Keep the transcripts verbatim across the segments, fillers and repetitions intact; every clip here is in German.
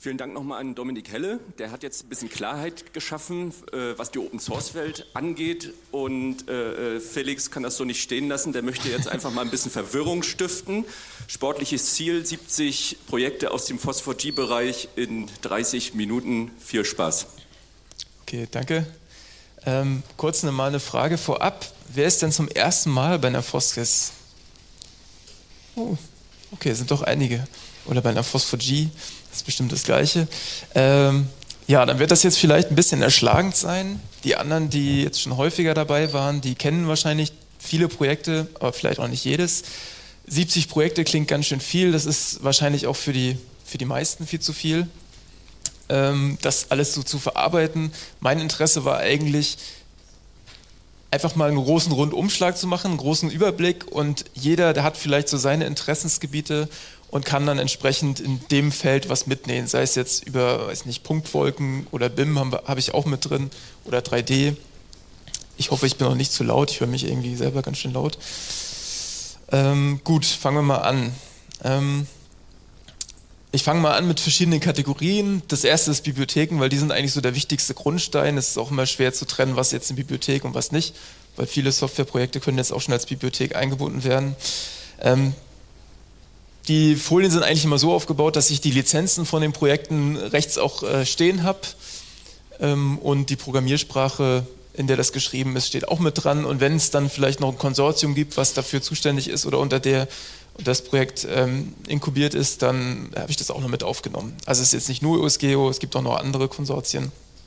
Vielen Dank nochmal an Dominik Helle. Der hat jetzt ein bisschen Klarheit geschaffen, äh, was die Open-Source-Welt angeht. Und äh, Felix kann das so nicht stehen lassen. Der möchte jetzt einfach mal ein bisschen Verwirrung stiften. Sportliches Ziel, siebzig Projekte aus dem Phosphor G-Bereich in dreißig Minuten. Viel Spaß. Okay, danke. Ähm, kurz mal eine Frage vorab. Wer ist denn zum ersten Mal bei einer Phosphis? Oh, okay, sind doch einige. Oder bei einer Phosphor G. Das ist bestimmt das Gleiche. Ähm, ja, dann wird das jetzt vielleicht ein bisschen erschlagend sein. Die anderen, die jetzt schon häufiger dabei waren, die kennen wahrscheinlich viele Projekte, aber vielleicht auch nicht jedes. siebzig Projekte klingt ganz schön viel. Das ist wahrscheinlich auch für die, für die meisten viel zu viel, ähm, das alles so zu verarbeiten. Mein Interesse war eigentlich, einfach mal einen großen Rundumschlag zu machen, einen großen Überblick, und jeder, der hat vielleicht so seine Interessensgebiete und kann dann entsprechend in dem Feld was mitnehmen, sei es jetzt über, weiß nicht, Punktwolken oder B I M habe hab ich auch mit drin oder drei D. Ich hoffe, ich bin noch nicht zu laut, ich höre mich irgendwie selber ganz schön laut. Ähm, gut, fangen wir mal an. Ähm, ich fange mal an mit verschiedenen Kategorien. Das erste ist Bibliotheken, weil die sind eigentlich so der wichtigste Grundstein. Es ist auch immer schwer zu trennen, was jetzt eine Bibliothek und was nicht, weil viele Softwareprojekte können jetzt auch schon als Bibliothek eingebunden werden. Ähm, Die Folien sind eigentlich immer so aufgebaut, dass ich die Lizenzen von den Projekten rechts auch äh, stehen habe, ähm, und die Programmiersprache, in der das geschrieben ist, steht auch mit dran, und wenn es dann vielleicht noch ein Konsortium gibt, was dafür zuständig ist oder unter der das Projekt ähm, inkubiert ist, dann habe ich das auch noch mit aufgenommen. Also es ist jetzt nicht nur U S Geo, es gibt auch noch andere Konsortien.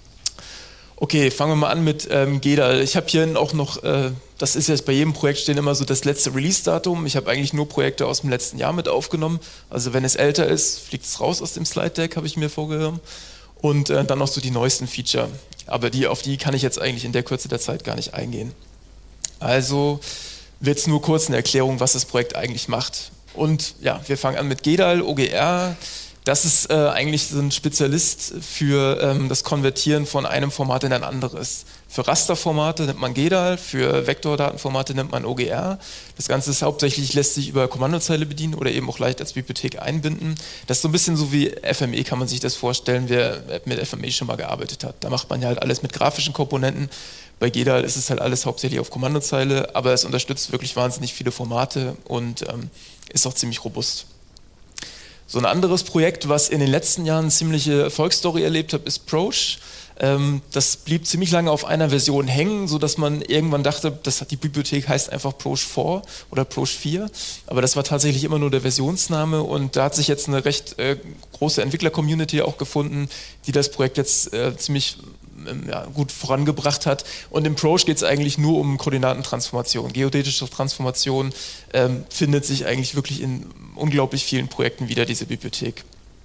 Okay, fangen wir mal an mit ähm, G E D A L. Ich habe hier auch noch, äh, das ist jetzt bei jedem Projekt stehen immer so das letzte Release-Datum. Ich habe eigentlich nur Projekte aus dem letzten Jahr mit aufgenommen. Also wenn es älter ist, fliegt es raus aus dem Slide-Deck, habe ich mir vorgenommen. Und äh, dann noch so die neuesten Feature. Aber die, auf die kann ich jetzt eigentlich in der Kürze der Zeit gar nicht eingehen. Also wird es nur kurz eine Erklärung, was das Projekt eigentlich macht. Und ja, wir fangen an mit G E D A L, O G R. Das ist äh, eigentlich so ein Spezialist für ähm, das Konvertieren von einem Format in ein anderes. Für Rasterformate nimmt man G E D A L, für Vektordatenformate nimmt man O G R. Das Ganze ist hauptsächlich, lässt sich über Kommandozeile bedienen oder eben auch leicht als Bibliothek einbinden. Das ist so ein bisschen so wie F M E, kann man sich das vorstellen, wer mit F M E schon mal gearbeitet hat. Da macht man ja halt alles mit grafischen Komponenten. Bei G E D A L ist es halt alles hauptsächlich auf Kommandozeile, aber es unterstützt wirklich wahnsinnig viele Formate und ähm, ist auch ziemlich robust. So ein anderes Projekt, was in den letzten Jahren eine ziemliche Erfolgsstory erlebt hat, ist Proche. Ähm, das blieb ziemlich lange auf einer Version hängen, sodass man irgendwann dachte, das hat, die Bibliothek heißt einfach Proche vier oder Proche vier. Aber das war tatsächlich immer nur der Versionsname, und da hat sich jetzt eine recht äh, große Entwickler-Community auch gefunden, die das Projekt jetzt äh, ziemlich ja, gut vorangebracht hat. Und im Proche geht es eigentlich nur um Koordinatentransformation. Geodätische Transformation ähm, findet sich eigentlich wirklich in unglaublich vielen Projekten wieder, diese Bibliothek.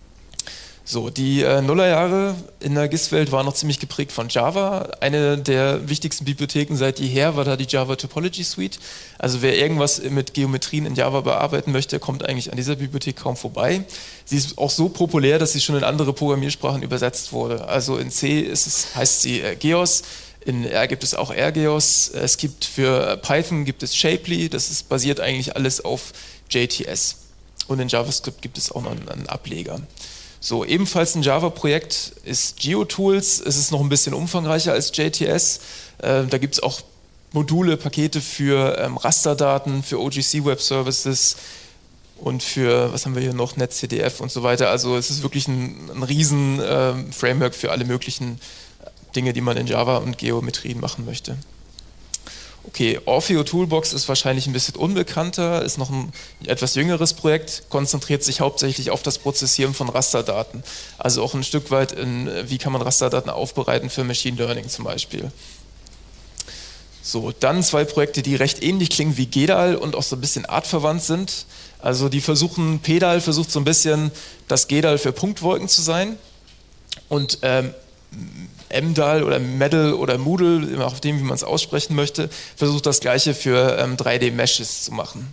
So, die äh, Nullerjahre in der G I S-Welt waren noch ziemlich geprägt von Java. Eine der wichtigsten Bibliotheken seit jeher war da die Java Topology Suite. Also wer irgendwas mit Geometrien in Java bearbeiten möchte, kommt eigentlich an dieser Bibliothek kaum vorbei. Sie ist auch so populär, dass sie schon in andere Programmiersprachen übersetzt wurde. Also in C ist es, heißt sie äh, Geos, in R gibt es auch RGeos, es gibt für Python gibt es Shapely, das ist basiert eigentlich alles auf J T S. Und in JavaScript gibt es auch noch einen, einen Ableger. So, ebenfalls ein Java-Projekt ist GeoTools. Es ist noch ein bisschen umfangreicher als J T S. Äh, da gibt es auch Module, Pakete für ähm, Rasterdaten, für O G C Web Services und für, was haben wir hier noch, NetCDF und so weiter. Also es ist wirklich ein, ein riesen äh, Framework für alle möglichen Dinge, die man in Java und Geometrien machen möchte. Okay, Orfeo Toolbox ist wahrscheinlich ein bisschen unbekannter, ist noch ein etwas jüngeres Projekt, konzentriert sich hauptsächlich auf das Prozessieren von Rasterdaten. Also auch ein Stück weit in, wie kann man Rasterdaten aufbereiten für Machine Learning zum Beispiel. So, dann zwei Projekte, die recht ähnlich klingen wie G E D A L und auch so ein bisschen artverwandt sind. Also die versuchen, P E D A L versucht so ein bisschen das G E D A L für Punktwolken zu sein, und ähm, M D A L oder Medal oder Moodle, immer auf dem, wie man es aussprechen möchte, versucht das Gleiche für ähm, drei D-Meshes zu machen.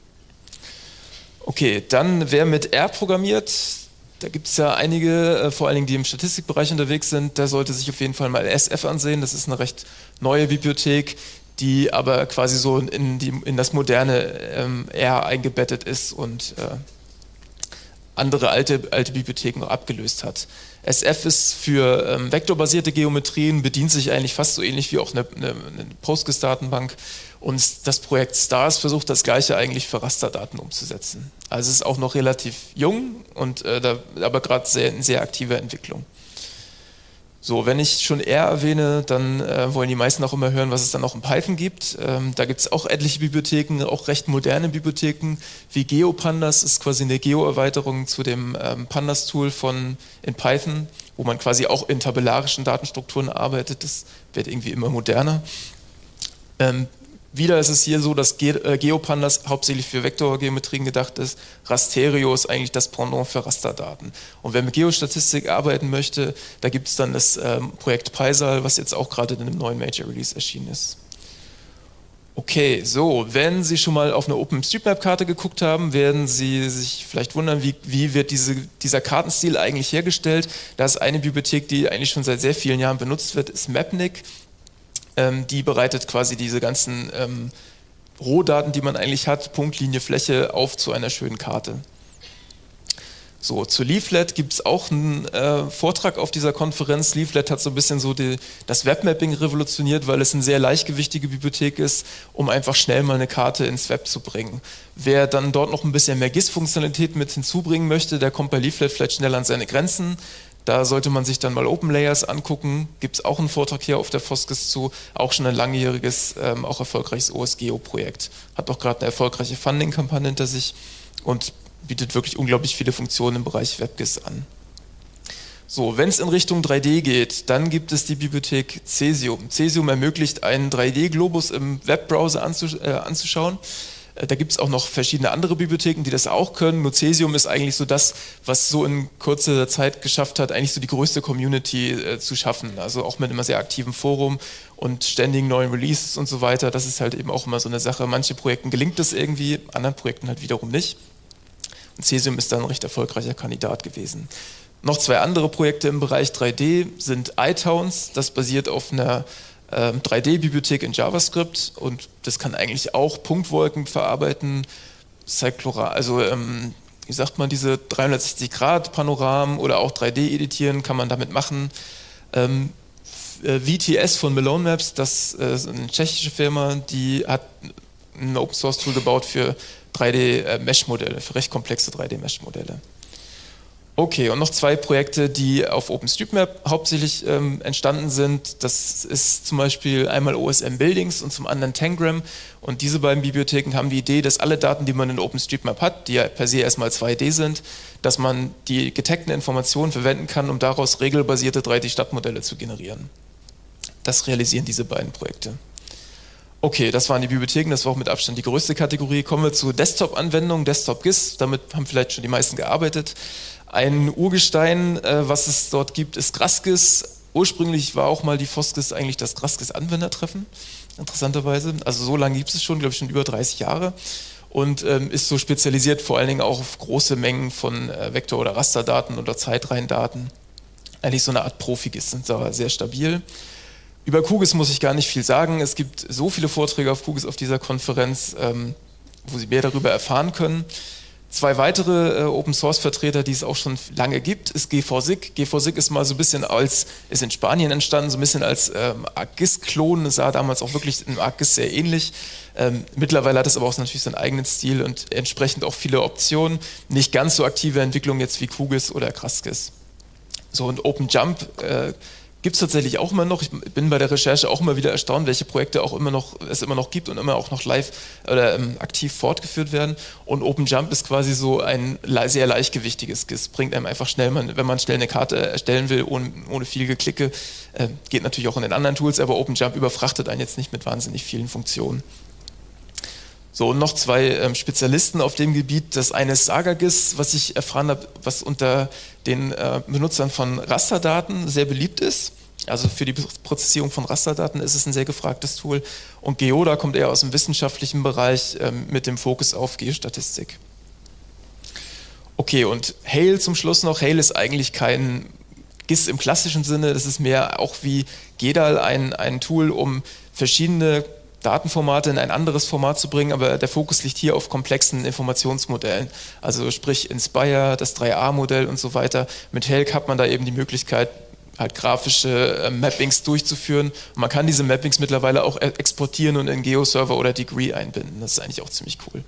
Okay, dann wer mit R programmiert, da gibt es ja einige, äh, vor allen Dingen die im Statistikbereich unterwegs sind, der sollte sich auf jeden Fall mal S F ansehen. Das ist eine recht neue Bibliothek, die aber quasi so in, die, in das moderne ähm, R eingebettet ist und äh, andere alte, alte Bibliotheken abgelöst hat. S F ist für ähm, vektorbasierte Geometrien, bedient sich eigentlich fast so ähnlich wie auch eine, eine, eine Postgres-Datenbank. Und das Projekt STARS versucht das Gleiche eigentlich für Rasterdaten umzusetzen. Also es ist auch noch relativ jung, und, äh, da, aber gerade sehr, in sehr aktiver Entwicklung. So, wenn ich schon R erwähne, dann äh, wollen die meisten auch immer hören, was es dann noch in Python gibt. Ähm, da gibt es auch etliche Bibliotheken, auch recht moderne Bibliotheken, wie GeoPandas, ist quasi eine Geo-Erweiterung zu dem ähm, Pandas-Tool von in Python, wo man quasi auch in tabellarischen Datenstrukturen arbeitet. Das wird irgendwie immer moderner. Ähm, Wieder ist es hier so, dass Ge äh, GeoPandas hauptsächlich für Vektorgeometrien gedacht ist. Rasterio ist eigentlich das Pendant für Rasterdaten. Und wer mit Geostatistik arbeiten möchte, da gibt es dann das ähm, Projekt Paisal, was jetzt auch gerade in einem neuen Major Release erschienen ist. Okay, so, wenn Sie schon mal auf eine OpenStreetMap-Karte geguckt haben, werden Sie sich vielleicht wundern, wie, wie wird diese, dieser Kartenstil eigentlich hergestellt. Da ist eine Bibliothek, die eigentlich schon seit sehr vielen Jahren benutzt wird, ist Mapnik. Ähm, die bereitet quasi diese ganzen ähm, Rohdaten, die man eigentlich hat, Punkt, Linie, Fläche, auf zu einer schönen Karte. So, zu Leaflet gibt es auch einen äh, Vortrag auf dieser Konferenz. Leaflet hat so ein bisschen so die, das Webmapping revolutioniert, weil es eine sehr leichtgewichtige Bibliothek ist, um einfach schnell mal eine Karte ins Web zu bringen. Wer dann dort noch ein bisschen mehr G I S-Funktionalität mit hinzubringen möchte, der kommt bei Leaflet vielleicht schnell an seine Grenzen. Da sollte man sich dann mal OpenLayers angucken. Gibt es auch einen Vortrag hier auf der Foskes zu, auch schon ein langjähriges, ähm, auch erfolgreiches O S Geo-Projekt. Hat auch gerade eine erfolgreiche Funding-Kampagne hinter sich und bietet wirklich unglaublich viele Funktionen im Bereich WebGIS an. So, wenn es in Richtung drei D geht, dann gibt es die Bibliothek Cesium. Cesium ermöglicht, einen drei D-Globus im Webbrowser anzusch äh, anzuschauen. Da gibt es auch noch verschiedene andere Bibliotheken, die das auch können. Nur Cesium ist eigentlich so das, was so in kurzer Zeit geschafft hat, eigentlich so die größte Community äh, zu schaffen. Also auch mit einem sehr aktiven Forum und ständigen neuen Releases und so weiter. Das ist halt eben auch immer so eine Sache. Manchen Projekten gelingt das irgendwie, anderen Projekten halt wiederum nicht. Und Cesium ist dann ein recht erfolgreicher Kandidat gewesen. Noch zwei andere Projekte im Bereich drei D sind iTowns. Das basiert auf einer drei D-Bibliothek in JavaScript und das kann eigentlich auch Punktwolken verarbeiten, Cyclora, also ähm, wie sagt man, diese dreihundertsechzig Grad Panoramen oder auch drei D editieren kann man damit machen. Ähm, V T S von Malone Maps, das ist eine tschechische Firma, die hat ein Open-Source-Tool gebaut für drei D-Mesh-Modelle, für recht komplexe drei D-Mesh-Modelle. Okay, und noch zwei Projekte, die auf OpenStreetMap hauptsächlich ähm, entstanden sind. Das ist zum Beispiel einmal O S M Buildings und zum anderen Tangram. Und diese beiden Bibliotheken haben die Idee, dass alle Daten, die man in OpenStreetMap hat, die ja per se erstmal zwei D sind, dass man die getagten Informationen verwenden kann, um daraus regelbasierte drei D-Stadtmodelle zu generieren. Das realisieren diese beiden Projekte. Okay, das waren die Bibliotheken, das war auch mit Abstand die größte Kategorie. Kommen wir zu Desktop-Anwendungen, Desktop-G I S, damit haben vielleicht schon die meisten gearbeitet. Ein Urgestein, äh, was es dort gibt, ist GrassGIS. Ursprünglich war auch mal die Foskes eigentlich das GrassGIS-Anwendertreffen, interessanterweise. Also so lange gibt es schon, glaube ich schon über dreißig Jahre. Und ähm, ist so spezialisiert vor allen Dingen auch auf große Mengen von äh, Vektor- oder Rasterdaten oder Zeitreihendaten. Eigentlich so eine Art Profi-GIS, sind aber sehr stabil. Über QGIS muss ich gar nicht viel sagen. Es gibt so viele Vorträge auf QGIS auf dieser Konferenz, ähm, wo Sie mehr darüber erfahren können. Zwei weitere äh, Open-Source-Vertreter, die es auch schon lange gibt, ist G vier S I G. G vier S I G ist mal so ein bisschen als, ist in Spanien entstanden, so ein bisschen als ähm, ArcGIS-Klon. Es sah damals auch wirklich in ArcGIS sehr ähnlich. Ähm, mittlerweile hat es aber auch natürlich seinen eigenen Stil und entsprechend auch viele Optionen. Nicht ganz so aktive Entwicklung jetzt wie QGIS oder GrassGIS. So, und OpenJump äh, gibt es tatsächlich auch immer noch. Ich bin bei der Recherche auch immer wieder erstaunt, welche Projekte auch immer noch, es immer noch gibt und immer auch noch live oder ähm, aktiv fortgeführt werden. Und OpenJump ist quasi so ein sehr leichtgewichtiges G I S. Bringt einem einfach schnell, man, wenn man schnell eine Karte erstellen will, ohne, ohne viel Geklicke, äh, geht natürlich auch in den anderen Tools, aber OpenJump überfrachtet einen jetzt nicht mit wahnsinnig vielen Funktionen. So, und noch zwei ähm, Spezialisten auf dem Gebiet. Das eine ist SagaGIS, was ich erfahren habe, was unter den äh, Benutzern von Rasterdaten sehr beliebt ist. Also für die Prozessierung von Rasterdaten ist es ein sehr gefragtes Tool. Und Geoda kommt eher aus dem wissenschaftlichen Bereich ähm, mit dem Fokus auf Geostatistik. Okay, und Hail zum Schluss noch. Hail ist eigentlich kein G I S im klassischen Sinne. Das ist mehr auch wie Gedal ein, ein Tool, um verschiedene Datenformate in ein anderes Format zu bringen, aber der Fokus liegt hier auf komplexen Informationsmodellen. Also sprich Inspire, das drei A Modell und so weiter. Mit Helk hat man da eben die Möglichkeit, halt grafische äh, Mappings durchzuführen. Und man kann diese Mappings mittlerweile auch exportieren und in GeoServer oder Degree einbinden. Das ist eigentlich auch ziemlich cool.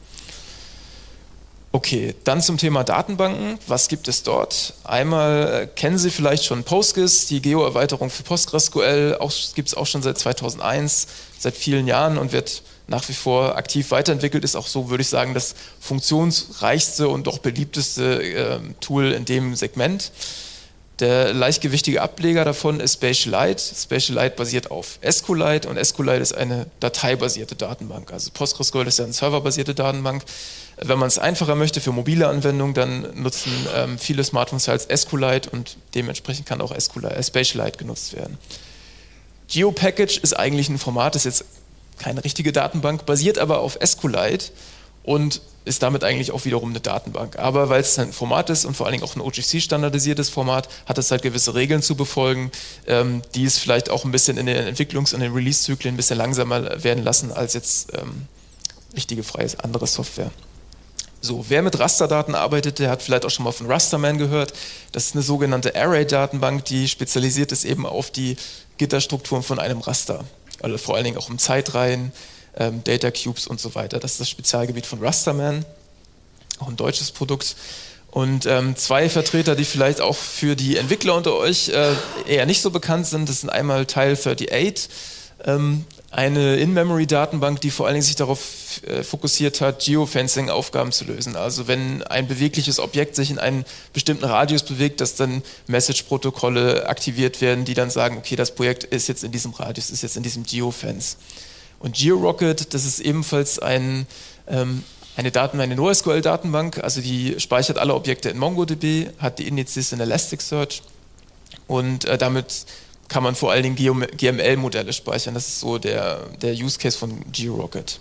Okay, dann zum Thema Datenbanken. Was gibt es dort? Einmal äh, kennen Sie vielleicht schon PostGIS, die Geo-Erweiterung für PostgreSQL, gibt es auch schon seit zweitausendeins, seit vielen Jahren und wird nach wie vor aktiv weiterentwickelt. Ist auch so, würde ich sagen, das funktionsreichste und auch beliebteste äh, Tool in dem Segment. Der leichtgewichtige Ableger davon ist Spatialite. Spatialite basiert auf SQLite und SQLite ist eine dateibasierte Datenbank. Also PostgreSQL ist ja eine serverbasierte Datenbank. Wenn man es einfacher möchte für mobile Anwendungen, dann nutzen ähm, viele Smartphones halt SQLite und dementsprechend kann auch SQLite, äh, Spatialite genutzt werden. GeoPackage ist eigentlich ein Format, ist jetzt keine richtige Datenbank, basiert aber auf SQLite und ist damit eigentlich auch wiederum eine Datenbank. Aber weil es ein Format ist und vor allen Dingen auch ein O G C-standardisiertes Format, hat es halt gewisse Regeln zu befolgen, ähm, die es vielleicht auch ein bisschen in den Entwicklungs- und den Release-Zyklen ein bisschen langsamer werden lassen als jetzt ähm, richtige freie andere Software. So, wer mit Rasterdaten arbeitet, der hat vielleicht auch schon mal von Rasterman gehört. Das ist eine sogenannte Array-Datenbank, die spezialisiert ist eben auf die Gitterstrukturen von einem Raster. Also vor allen Dingen auch um Zeitreihen, ähm, Data Cubes und so weiter. Das ist das Spezialgebiet von Rasterman, auch ein deutsches Produkt. Und ähm, zwei Vertreter, die vielleicht auch für die Entwickler unter euch äh, eher nicht so bekannt sind, das sind einmal Tile achtundvierzig, ähm, eine In-Memory-Datenbank, die vor allen Dingen sich darauf äh, fokussiert hat, Geofencing-Aufgaben zu lösen. Also wenn ein bewegliches Objekt sich in einen bestimmten Radius bewegt, dass dann Message-Protokolle aktiviert werden, die dann sagen, okay, das Projekt ist jetzt in diesem Radius, ist jetzt in diesem Geofence. Und GeoRocket, das ist ebenfalls ein, ähm, eine, Daten, eine NoSQL-Datenbank, also die speichert alle Objekte in MongoDB, hat die Indizes in Elasticsearch und äh, damit kann man vor allen Dingen G M L-Modelle speichern. Das ist so der, der Use Case von GeoRocket.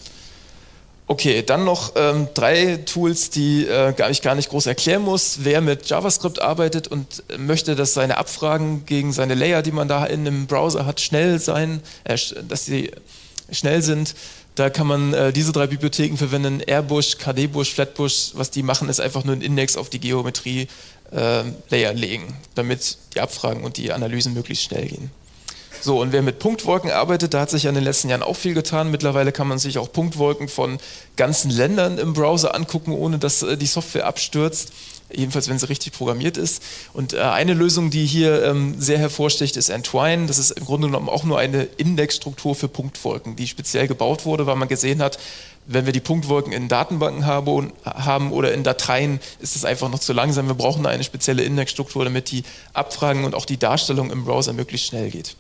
Okay, dann noch ähm, drei Tools, die äh, ich gar nicht groß erklären muss. Wer mit JavaScript arbeitet und möchte, dass seine Abfragen gegen seine Layer, die man da in einem Browser hat, schnell sein, äh, dass sie schnell sind, da kann man äh, diese drei Bibliotheken verwenden, Airbush, KDbush, Flatbush. Was die machen, ist einfach nur einen Index auf die Geometrie äh, Layer legen, damit die Abfragen und die Analysen möglichst schnell gehen. So, und wer mit Punktwolken arbeitet, da hat sich ja in den letzten Jahren auch viel getan. Mittlerweile kann man sich auch Punktwolken von ganzen Ländern im Browser angucken, ohne dass äh, die Software abstürzt. Jedenfalls, wenn sie richtig programmiert ist. Und äh, eine Lösung, die hier ähm, sehr hervorsticht, ist Entwine. Das ist im Grunde genommen auch nur eine Indexstruktur für Punktwolken, die speziell gebaut wurde, weil man gesehen hat, wenn wir die Punktwolken in Datenbanken habe, haben oder in Dateien, ist es einfach noch zu langsam. Wir brauchen eine spezielle Indexstruktur, damit die Abfragen und auch die Darstellung im Browser möglichst schnell geht.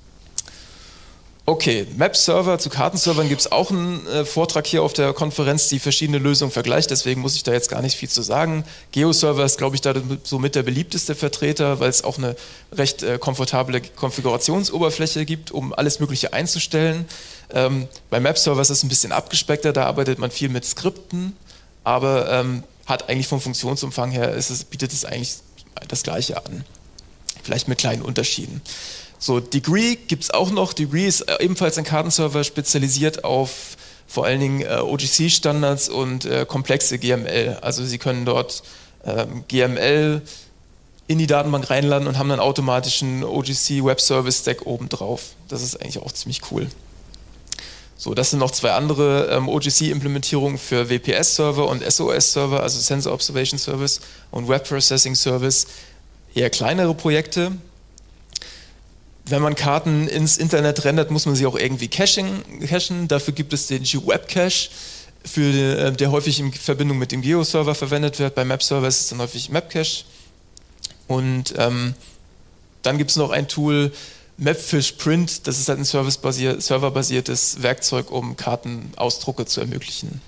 Okay, Map-Server zu Kartenservern gibt es auch einen äh, Vortrag hier auf der Konferenz, die verschiedene Lösungen vergleicht, deswegen muss ich da jetzt gar nicht viel zu sagen. GeoServer ist, glaube ich, da somit der beliebteste Vertreter, weil es auch eine recht äh, komfortable Konfigurationsoberfläche gibt, um alles Mögliche einzustellen. Ähm, bei Map-Server ist es ein bisschen abgespeckter, da arbeitet man viel mit Skripten, aber ähm, hat eigentlich vom Funktionsumfang her, ist es, bietet es eigentlich das Gleiche an, vielleicht mit kleinen Unterschieden. So, Degree gibt es auch noch. Degree ist ebenfalls ein Kartenserver, spezialisiert auf vor allen Dingen äh, O G C-Standards und äh, komplexe G M L. Also Sie können dort ähm, G M L in die Datenbank reinladen und haben dann automatisch einen O G C-Web-Service-Stack oben drauf. Das ist eigentlich auch ziemlich cool. So, das sind noch zwei andere ähm, O G C-Implementierungen für W P S-Server und S O S-Server, also Sensor Observation Service und Web Processing Service. Eher kleinere Projekte. Wenn man Karten ins Internet rendert, muss man sie auch irgendwie caching, cachen. Dafür gibt es den GeoWebCache, für den, der häufig in Verbindung mit dem Geo-Server verwendet wird. Bei Map-Server ist es dann häufig Mapcache. Und ähm, dann gibt es noch ein Tool, Mapfish Print. Das ist halt ein serverbasiertes Werkzeug, um Kartenausdrucke zu ermöglichen.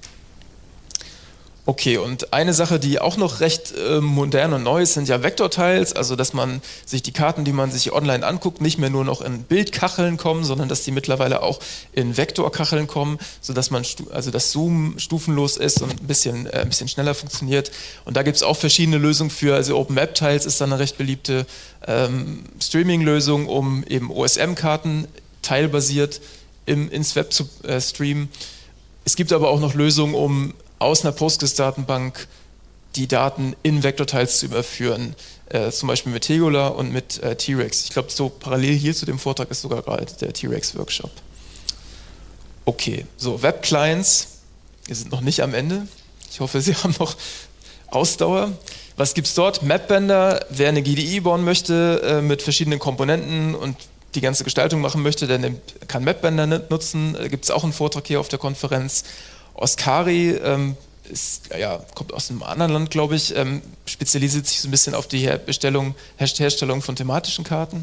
Okay, und eine Sache, die auch noch recht äh, modern und neu ist, sind ja Vektortiles, also dass man sich die Karten, die man sich online anguckt, nicht mehr nur noch in Bildkacheln kommen, sondern dass die mittlerweile auch in Vektorkacheln kommen, sodass man, also das Zoom stufenlos ist und ein bisschen, äh, ein bisschen schneller funktioniert. Und da gibt es auch verschiedene Lösungen für, also OpenMapTiles ist dann eine recht beliebte, ähm, Streaming-Lösung, um eben O S M-Karten teilbasiert im, ins Web zu äh, streamen. Es gibt aber auch noch Lösungen, um aus einer Postgres-Datenbank die Daten in Vektortiles zu überführen, äh, zum Beispiel mit Tegula und mit äh, T-Rex. Ich glaube, so parallel hier zu dem Vortrag ist sogar gerade der T-Rex-Workshop. Okay, so Web-Clients, wir sind noch nicht am Ende. Ich hoffe, Sie haben noch Ausdauer. Was gibt es dort? Mapbender, wer eine G D I bauen möchte äh, mit verschiedenen Komponenten und die ganze Gestaltung machen möchte, der nimmt, kann Mapbender nutzen. Da gibt es auch einen Vortrag hier auf der Konferenz. Oscari ähm, ist, ja, kommt aus einem anderen Land, glaube ich, ähm, spezialisiert sich so ein bisschen auf die Herstellung, Herstellung von thematischen Karten.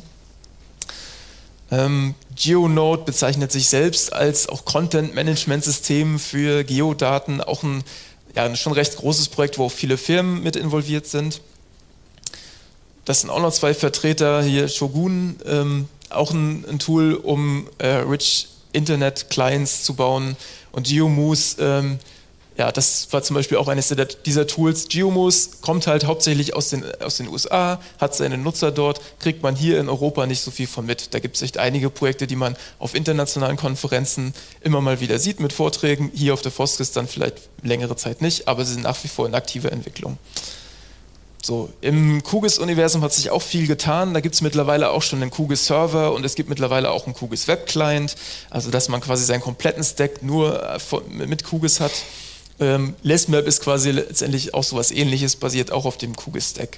Ähm, GeoNode bezeichnet sich selbst als auch Content-Management-System für Geodaten, auch ein, ja, ein schon recht großes Projekt, wo auch viele Firmen mit involviert sind. Das sind auch noch zwei Vertreter, hier Shogun, ähm, auch ein, ein Tool, um äh, Rich Internet Clients zu bauen, und GeoMoose, ähm, ja, das war zum Beispiel auch eines dieser Tools. GeoMoose kommt halt hauptsächlich aus den, aus den U S A, hat seine Nutzer dort, kriegt man hier in Europa nicht so viel von mit. Da gibt es echt einige Projekte, die man auf internationalen Konferenzen immer mal wieder sieht mit Vorträgen, hier auf der Foskis dann vielleicht längere Zeit nicht, aber sie sind nach wie vor in aktiver Entwicklung. So, im QGIS-Universum hat sich auch viel getan. Da gibt es mittlerweile auch schon einen QGIS-Server und es gibt mittlerweile auch einen QGIS-Web-Client, also dass man quasi seinen kompletten Stack nur mit QGIS hat. Ähm, LesMap ist quasi letztendlich auch so was Ähnliches, basiert auch auf dem QGIS-Stack.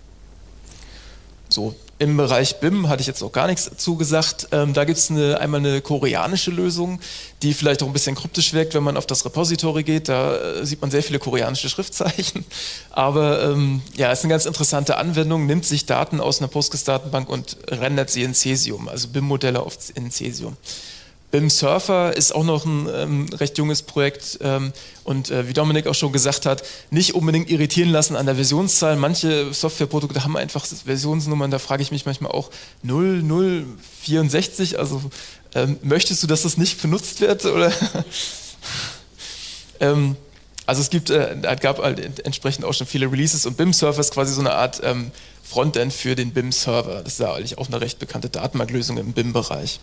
So, im Bereich B I M hatte ich jetzt noch gar nichts dazu gesagt. Ähm, da gibt es eine, einmal eine koreanische Lösung, die vielleicht auch ein bisschen kryptisch wirkt, wenn man auf das Repository geht. Da äh, sieht man sehr viele koreanische Schriftzeichen. Aber ähm, ja, es ist eine ganz interessante Anwendung, nimmt sich Daten aus einer Postgres-Datenbank und rendert sie in Cesium, also B I M-Modelle in Cesium. B I M Surfer ist auch noch ein ähm, recht junges Projekt ähm, und äh, wie Dominik auch schon gesagt hat, nicht unbedingt irritieren lassen an der Versionszahl. Manche Softwareprodukte haben einfach Versionsnummern, da frage ich mich manchmal auch null null vierundsechzig, also ähm, möchtest du, dass das nicht benutzt wird? Oder? ähm, also es gibt, äh, gab halt entsprechend auch schon viele Releases und B I M Surfer ist quasi so eine Art ähm, Frontend für den B I M Server. Das ist ja eigentlich auch eine recht bekannte Datenbanklösung im B I M-Bereich.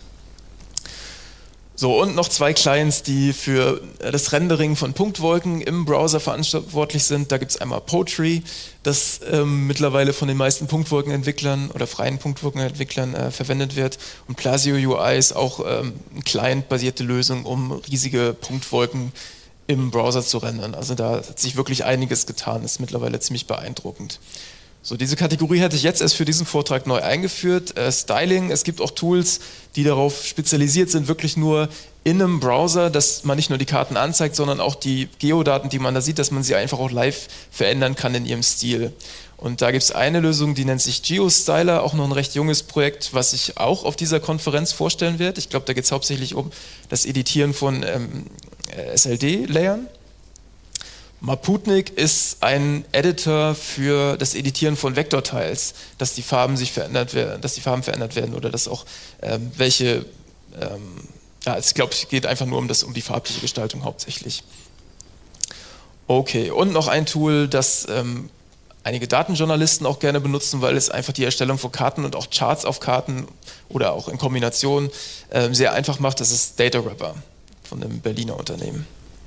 So, und noch zwei Clients, die für das Rendering von Punktwolken im Browser verantwortlich sind. Da gibt es einmal Poetry, das ähm, mittlerweile von den meisten Punktwolkenentwicklern oder freien Punktwolkenentwicklern äh, verwendet wird. Und Plasio U I ist auch ähm, eine client-basierte Lösung, um riesige Punktwolken im Browser zu rendern. Also da hat sich wirklich einiges getan, ist mittlerweile ziemlich beeindruckend. So, diese Kategorie hatte ich jetzt erst für diesen Vortrag neu eingeführt. Äh, Styling, es gibt auch Tools, die darauf spezialisiert sind, wirklich nur in einem Browser, dass man nicht nur die Karten anzeigt, sondern auch die Geodaten, die man da sieht, dass man sie einfach auch live verändern kann in ihrem Stil. Und da gibt es eine Lösung, die nennt sich GeoStyler, auch noch ein recht junges Projekt, was ich auch auf dieser Konferenz vorstellen werde. Ich glaube, da geht es hauptsächlich um das Editieren von ähm, S L D-Layern. Maputnik ist ein Editor für das Editieren von Vektortiles, dass die Farben sich verändert werden, dass die Farben verändert werden oder dass auch ähm, welche, ähm, ja, ich glaube, es geht einfach nur um das, um die farbliche Gestaltung hauptsächlich. Okay, und noch ein Tool, das ähm, einige Datenjournalisten auch gerne benutzen, weil es einfach die Erstellung von Karten und auch Charts auf Karten oder auch in Kombination ähm, sehr einfach macht. Das ist DataWrapper von einem Berliner Unternehmen.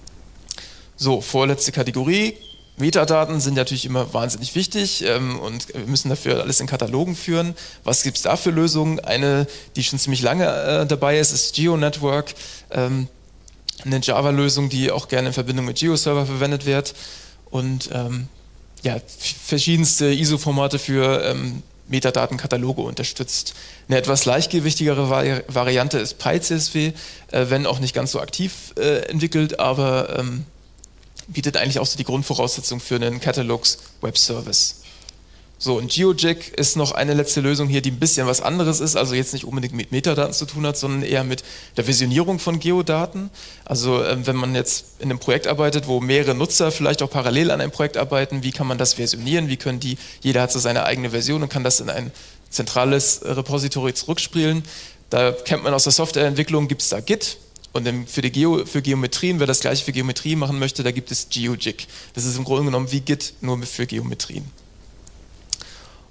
So, vorletzte Kategorie. Metadaten sind natürlich immer wahnsinnig wichtig ähm, und wir müssen dafür alles in Katalogen führen. Was gibt es da für Lösungen? Eine, die schon ziemlich lange äh, dabei ist, ist GeoNetwork, ähm, eine Java-Lösung, die auch gerne in Verbindung mit GeoServer verwendet wird und ähm, ja, verschiedenste I S O-Formate für ähm, Metadatenkataloge unterstützt. Eine etwas leichtgewichtigere Vari Variante ist PyCSV, äh, wenn auch nicht ganz so aktiv äh, entwickelt, aber ähm, bietet eigentlich auch so die Grundvoraussetzung für einen Catalogs Web Service. So, und GeoJig ist noch eine letzte Lösung hier, die ein bisschen was anderes ist, also jetzt nicht unbedingt mit Metadaten zu tun hat, sondern eher mit der Visionierung von Geodaten. Also äh, wenn man jetzt in einem Projekt arbeitet, wo mehrere Nutzer vielleicht auch parallel an einem Projekt arbeiten, wie kann man das versionieren, wie können die, jeder hat so seine eigene Version und kann das in ein zentrales Repository zurückspielen. Da kennt man aus der Softwareentwicklung, gibt es da Git. Und für, die Geo, für Geometrien, wer das gleiche für Geometrie machen möchte, da gibt es GeoJig. Das ist im Grunde genommen wie Git, nur für Geometrien.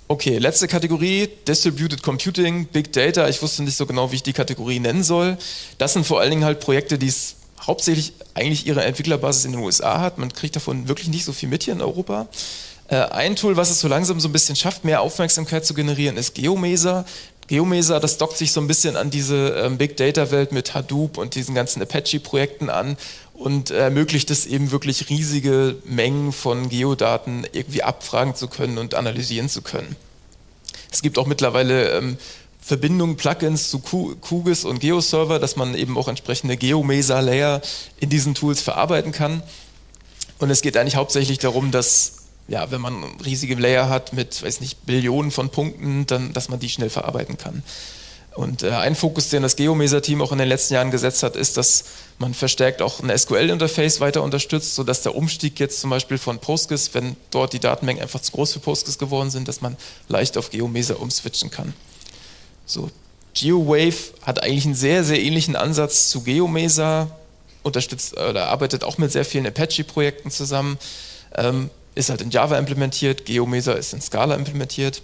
Okay, letzte Kategorie, Distributed Computing, Big Data. Ich wusste nicht so genau, wie ich die Kategorie nennen soll. Das sind vor allen Dingen halt Projekte, die es hauptsächlich eigentlich ihre Entwicklerbasis in den U S A hat. Man kriegt davon wirklich nicht so viel mit hier in Europa. Äh, ein Tool, was es so langsam so ein bisschen schafft, mehr Aufmerksamkeit zu generieren, ist GeoMesa. GeoMesa, das dockt sich so ein bisschen an diese ähm, Big Data Welt mit Hadoop und diesen ganzen Apache-Projekten an und ermöglicht es eben wirklich riesige Mengen von Geodaten irgendwie abfragen zu können und analysieren zu können. Es gibt auch mittlerweile ähm, Verbindungen, Plugins zu QGIS und GeoServer, dass man eben auch entsprechende GeoMesa-Layer in diesen Tools verarbeiten kann. Und es geht eigentlich hauptsächlich darum, dass, ja, wenn man riesige Layer hat mit, weiß nicht, Billionen von Punkten, dann, dass man die schnell verarbeiten kann. Und äh, ein Fokus, den das GeoMesa-Team auch in den letzten Jahren gesetzt hat, ist, dass man verstärkt auch ein S Q L-Interface weiter unterstützt, sodass der Umstieg jetzt zum Beispiel von Postgres, wenn dort die Datenmengen einfach zu groß für Postgres geworden sind, dass man leicht auf GeoMesa umswitchen kann. So, GeoWave hat eigentlich einen sehr, sehr ähnlichen Ansatz zu GeoMesa, unterstützt oder arbeitet auch mit sehr vielen Apache-Projekten zusammen, ähm, ist halt in Java implementiert, GeoMesa ist in Scala implementiert.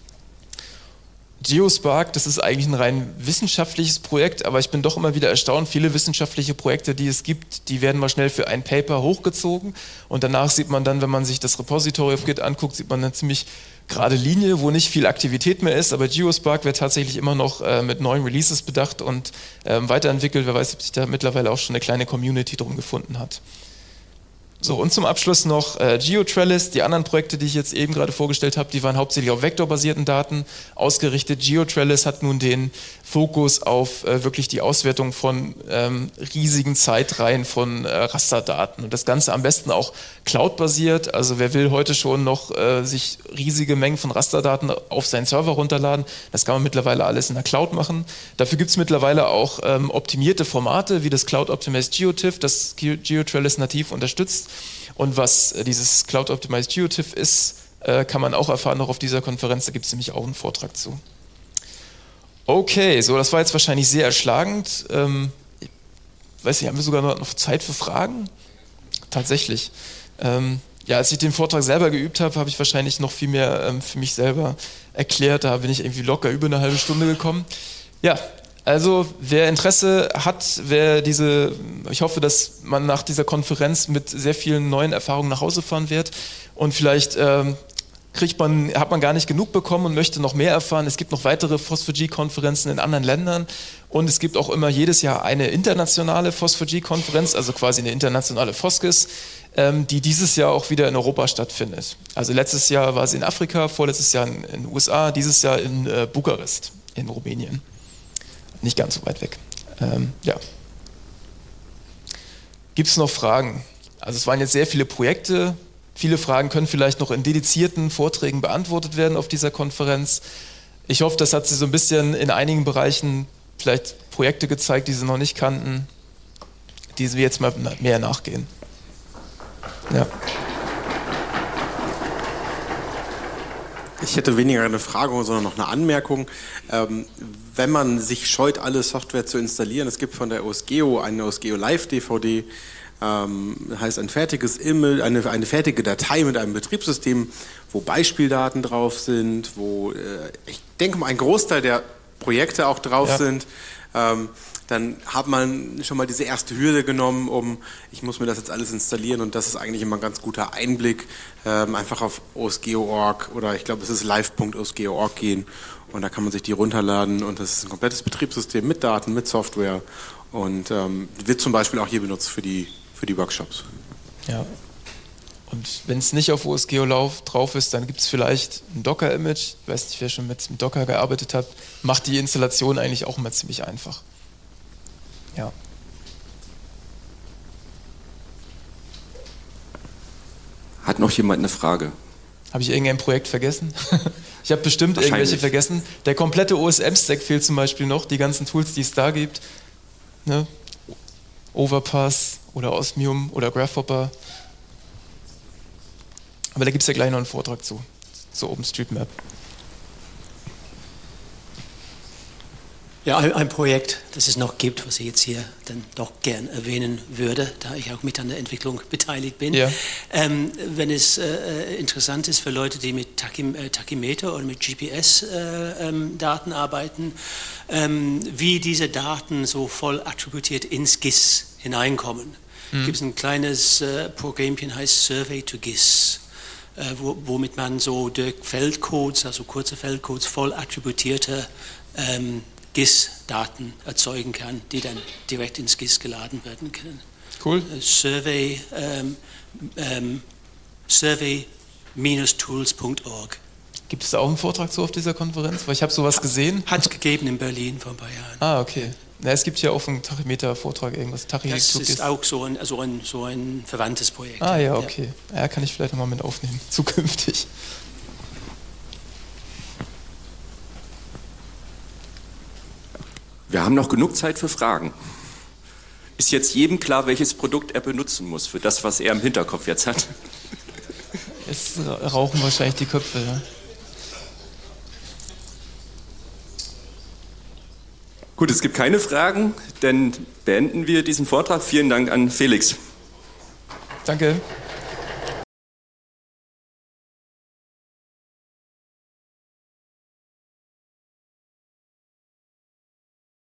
GeoSpark, das ist eigentlich ein rein wissenschaftliches Projekt, aber ich bin doch immer wieder erstaunt, viele wissenschaftliche Projekte, die es gibt, die werden mal schnell für ein Paper hochgezogen und danach sieht man dann, wenn man sich das Repository auf Git anguckt, sieht man eine ziemlich gerade Linie, wo nicht viel Aktivität mehr ist, aber GeoSpark wird tatsächlich immer noch äh, mit neuen Releases bedacht und ähm, weiterentwickelt. Wer weiß, ob sich da mittlerweile auch schon eine kleine Community drum gefunden hat. So, und zum Abschluss noch äh, GeoTrellis. Die anderen Projekte, die ich jetzt eben gerade vorgestellt habe, die waren hauptsächlich auf vektorbasierten Daten ausgerichtet. GeoTrellis hat nun den Fokus auf äh, wirklich die Auswertung von ähm, riesigen Zeitreihen von äh, Rasterdaten. Und das Ganze am besten auch cloud-basiert. Also wer will heute schon noch äh, sich riesige Mengen von Rasterdaten auf seinen Server runterladen, das kann man mittlerweile alles in der Cloud machen. Dafür gibt es mittlerweile auch ähm, optimierte Formate, wie das Cloud Optimized GeoTIFF, das GeoTrellis nativ unterstützt. Und was äh, dieses Cloud Optimized GeoTIFF ist, äh, kann man auch erfahren, noch auf dieser Konferenz, da gibt es nämlich auch einen Vortrag zu. Okay, so, das war jetzt wahrscheinlich sehr erschlagend. Ähm, ich weiß nicht, haben wir sogar noch Zeit für Fragen? Tatsächlich. Ähm, ja, als ich den Vortrag selber geübt habe, habe ich wahrscheinlich noch viel mehr ähm, für mich selber erklärt. Da bin ich irgendwie locker über eine halbe Stunde gekommen. Ja, also wer Interesse hat, wer diese, ich hoffe, dass man nach dieser Konferenz mit sehr vielen neuen Erfahrungen nach Hause fahren wird und vielleicht ähm, kriegt man, hat man gar nicht genug bekommen und möchte noch mehr erfahren. Es gibt noch weitere F O S four G-Konferenzen in anderen Ländern und es gibt auch immer jedes Jahr eine internationale F O S four G-Konferenz, also quasi eine internationale FOSGIS, ähm, die dieses Jahr auch wieder in Europa stattfindet. Also letztes Jahr war sie in Afrika, vorletztes Jahr in den U S A, dieses Jahr in äh, Bukarest in Rumänien. Nicht ganz so weit weg. Ähm, ja. Gibt es noch Fragen? Also es waren jetzt sehr viele Projekte. Viele Fragen können vielleicht noch in dedizierten Vorträgen beantwortet werden auf dieser Konferenz. Ich hoffe, das hat Sie so ein bisschen in einigen Bereichen vielleicht Projekte gezeigt, die Sie noch nicht kannten, die Sie jetzt mal mehr nachgehen. Ja. Ich hätte weniger eine Frage, sondern noch eine Anmerkung. Ähm, wenn man sich scheut, alle Software zu installieren, es gibt von der OSGeo eine OSGeo Live D V D, ähm, heißt ein fertiges Image, eine, eine fertige Datei mit einem Betriebssystem, wo Beispieldaten drauf sind, wo äh, ich denke mal ein Großteil der Projekte auch drauf ja. sind. Ähm, dann hat man schon mal diese erste Hürde genommen, um, ich muss mir das jetzt alles installieren und das ist eigentlich immer ein ganz guter Einblick, ähm, einfach auf osgeo punkt org oder ich glaube es ist live punkt osgeo punkt org gehen und da kann man sich die runterladen und das ist ein komplettes Betriebssystem mit Daten, mit Software und ähm, wird zum Beispiel auch hier benutzt für die, für die Workshops. Ja. Und wenn es nicht auf OSGeo drauf ist, dann gibt es vielleicht ein Docker-Image, ich weiß nicht, wer schon mit, mit Docker gearbeitet hat, macht die Installation eigentlich auch immer ziemlich einfach. Ja. Hat noch jemand eine Frage? Habe ich irgendein Projekt vergessen? Ich habe bestimmt irgendwelche vergessen. Der komplette O S M-Stack fehlt zum Beispiel noch, die ganzen Tools, die es da gibt. Ne? Overpass oder Osmium oder Grasshopper. Aber da gibt es ja gleich noch einen Vortrag zu, zu OpenStreetMap. Ja, ein, ein Projekt, das es noch gibt, was ich jetzt hier dann doch gern erwähnen würde, da ich auch mit an der Entwicklung beteiligt bin. Ja. Ähm, wenn es äh, interessant ist für Leute, die mit Tachym äh, Tachymeter oder mit G P S-Daten äh, ähm, arbeiten, ähm, wie diese Daten so voll attributiert ins G I S hineinkommen. Mhm. Gibt es ein kleines äh, Programmchen, heißt Survey to G I S. Äh, wo, womit man so durch Feldcodes, also kurze Feldcodes, voll attributierte ähm, G I S-Daten erzeugen kann, die dann direkt ins G I S geladen werden können. Cool. Survey, ähm, ähm, survey Bindestrich tools Punkt org. Gibt es auch einen Vortrag so auf dieser Konferenz? Weil ich habe sowas gesehen. Hat es gegeben in Berlin vor ein paar Jahren. Ah, okay. Na, es gibt ja auch einen Tachymeter-Vortrag, irgendwas. Das ist auch so ein, also ein, so ein verwandtes Projekt. Ah ja, okay. Ja, ja kann ich vielleicht nochmal mit aufnehmen, zukünftig. Wir haben noch genug Zeit für Fragen. Ist jetzt jedem klar, welches Produkt er benutzen muss für das, was er im Hinterkopf jetzt hat? Es rauchen wahrscheinlich die Köpfe, ja. Gut, es gibt keine Fragen, dann beenden wir diesen Vortrag. Vielen Dank an Felix. Danke.